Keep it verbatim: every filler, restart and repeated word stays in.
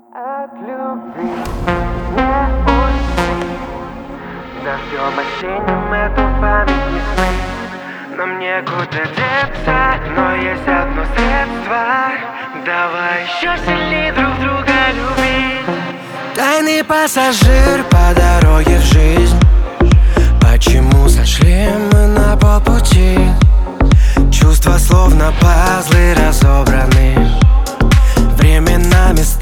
От любви не уйти. Дождем осенним эту память не смыть. Нам некуда деться, но есть одно средство. Давай еще сильнее друг друга любить. Тайный пассажир по дороге в жизнь. Почему сошли мы на полпути? Чувства словно пазлы разобраны. Временами